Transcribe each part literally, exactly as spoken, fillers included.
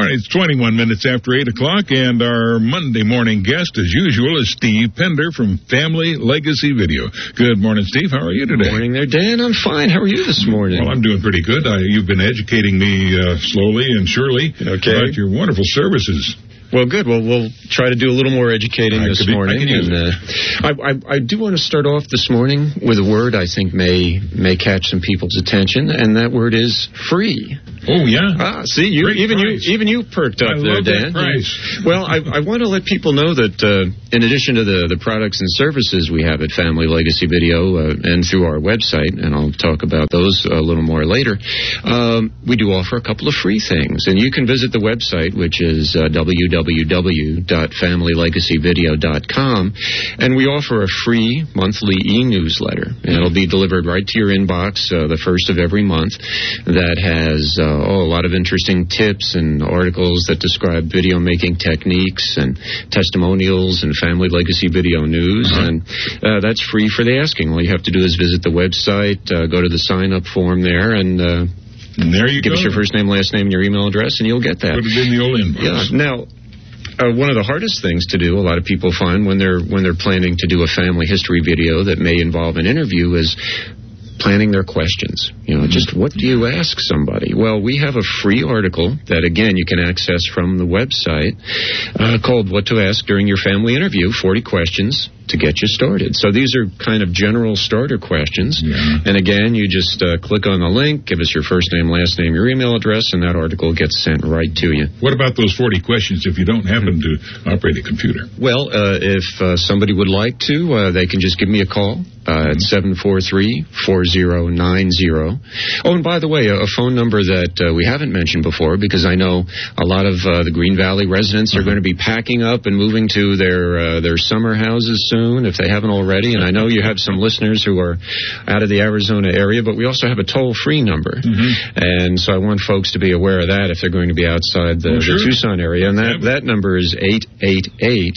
right, it's twenty-one minutes after eight o'clock, and our Monday morning guest, as usual, is Steve Pender from Family Legacy Video. Good morning, Steve. How are you today? Good morning there, Dan. I'm fine. How are you this morning? Well, I'm doing pretty good. I, you've been educating me uh, slowly and surely okay. about your wonderful services. Well, good. Well, we'll try to do a little more educating I this be, morning. I and uh, I, I, I do want to start off this morning with a word I think may may catch some people's attention, and that word is free. Oh, yeah. Ah, see, you, Great even price. you even you perked up I there, love Dan. That price. Well, I, I want to let people know that uh, in addition to the, the products and services we have at Family Legacy Video uh, and through our website, and I'll talk about those a little more later, um, we do offer a couple of free things. And you can visit the website, which is uh, w w w dot family legacy video dot com, and we offer a free monthly e-newsletter. And it'll be delivered right to your inbox uh, the first of every month that has uh, oh, a lot of interesting tips and articles that describe video making techniques and testimonials and Family Legacy Video news. Uh-huh. And uh, that's free for the asking. All you have to do is visit the website, uh, go to the sign-up form there, and uh, and there you give go. us your first name, last name, and your email address, and you'll get that. Put it in the old inbox. Yeah. Now, Uh, one of the hardest things to do, a lot of people find when they're when they're planning to do a family history video that may involve an interview, is planning their questions. You know, just what do you ask somebody? Well, we have a free article that, again, you can access from the website uh, called What to Ask During Your Family Interview, forty questions to get you started. So these are kind of general starter questions. Yeah. And again, you just uh, click on the link, give us your first name, last name, your email address, and that article gets sent right to you. What about those forty questions if you don't happen to operate a computer? Well, uh, if uh, somebody would like to, uh, they can just give me a call uh, at seven four three, four zero nine zero. Oh, and by the way, a, a phone number that uh, we haven't mentioned before, because I know a lot of uh, the Green Valley residents are uh-huh. going to be packing up and moving to their uh, their summer houses soon, if they haven't already. And I know you have some listeners who are out of the Arizona area, but we also have a toll-free number. Mm-hmm. And so I want folks to be aware of that if they're going to be outside the, oh, sure. the Tucson area. And that, that number is eight eight eight,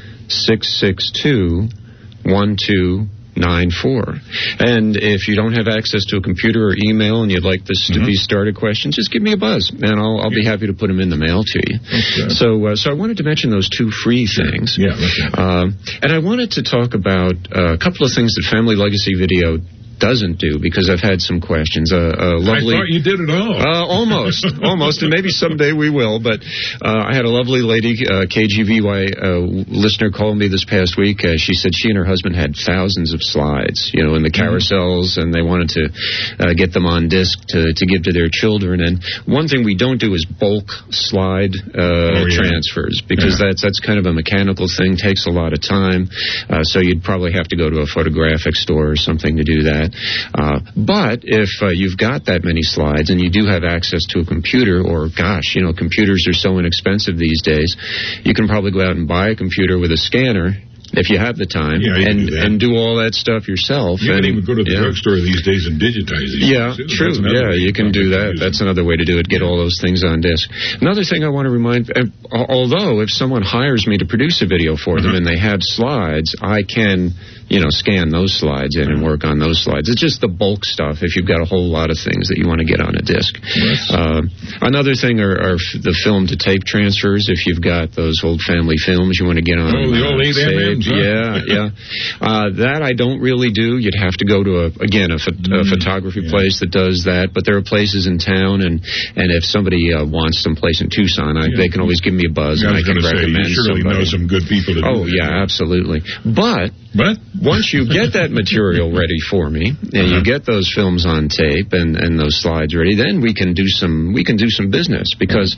six six two, one two nine four. And if you don't have access to a computer or email and you'd like this to mm-hmm. be starter questions, just give me a buzz, and I'll, I'll yeah. be happy to put them in the mail to you. Okay. So uh, so I wanted to mention those two free things. Yeah. Okay. Um, and I wanted to talk about uh, a couple of things that Family Legacy Video doesn't do, because I've had some questions. Uh, uh, lovely, I thought you did it all. Uh, almost, almost, and maybe someday we will. But uh, I had a lovely lady, uh, K G V Y uh, listener, called me this past week. Uh, she said she and her husband had thousands of slides, you know, in the carousels, and they wanted to uh, get them on disc to, to give to their children. And one thing we don't do is bulk slide uh, oh, yeah. transfers, because yeah. that's that's kind of a mechanical thing, takes a lot of time. Uh, so you'd probably have to go to a photographic store or something to do that. Uh, but if uh, you've got that many slides and you do have access to a computer, or gosh, you know, computers are so inexpensive these days, you can probably go out and buy a computer with a scanner if you have the time, yeah, and do and do all that stuff yourself. You and, can even go to the yeah. drugstore these days and digitize these Yeah, things. true. Yeah, you can do that. That's another way to do it, get yeah. all those things on disc. Another thing I want to remind, uh, although if someone hires me to produce a video for uh-huh. them and they have slides, I can, you know, scan those slides in and work on those slides. It's just the bulk stuff if you've got a whole lot of things that you want to get on a disc. Yes. Uh, another thing are, are f- the film to tape transfers. If you've got those old family films you want to get on. Oh, the uh, old eight M Ms, huh? Yeah, yeah. Uh, that I don't really do. You'd have to go to, a again, a, ph- mm, a photography yeah. place that does that. But there are places in town, and, and if somebody uh, wants someplace in Tucson, I, yeah. they can always give me a buzz, yeah, and I, I can say, recommend you surely somebody. know some good people to do Oh, that. yeah, absolutely. But... But once you get that material ready for me, and uh-huh. you get those films on tape and, and those slides ready, then we can do some we can do some business, because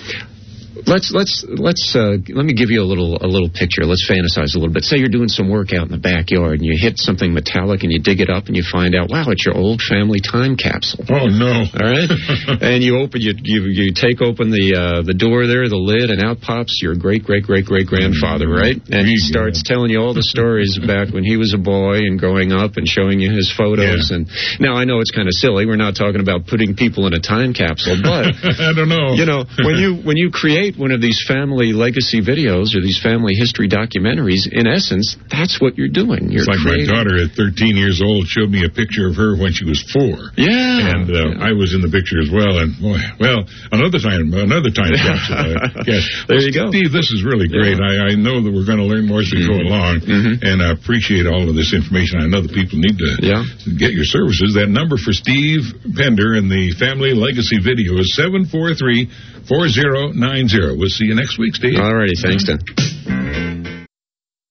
Let's let's let's uh, let me give you a little a little picture. Let's fantasize a little bit. Say you're doing some work out in the backyard and you hit something metallic and you dig it up and you find out, wow, it's your old family time capsule. Oh no! All right, and you open you you, you take open the uh, the door there, the lid, and out pops your great great great great grandfather, right? And he starts telling you all the stories back when he was a boy and growing up, and showing you his photos. Yeah. And now I know it's kind of silly. We're not talking about putting people in a time capsule, but I don't know. You know, when you when you create create one of these family legacy videos or these family history documentaries, in essence, that's what you're doing. You're it's like creating... my daughter at thirteen years old showed me a picture of her when she was four. Yeah. And uh, yeah. I was in the picture as well. And, boy, well, another time, another time. uh, yes. There well, you go. Steve, this is really great. Yeah. I, I know that we're going to learn more as we mm-hmm. go along. Mm-hmm. And I appreciate all of this information. I know that people need to yeah. get your services. That number for Steve Pender and the Family Legacy Video is seven four three, four zero nine zero. We'll see you next week, Steve. All righty. Thanks, Dan.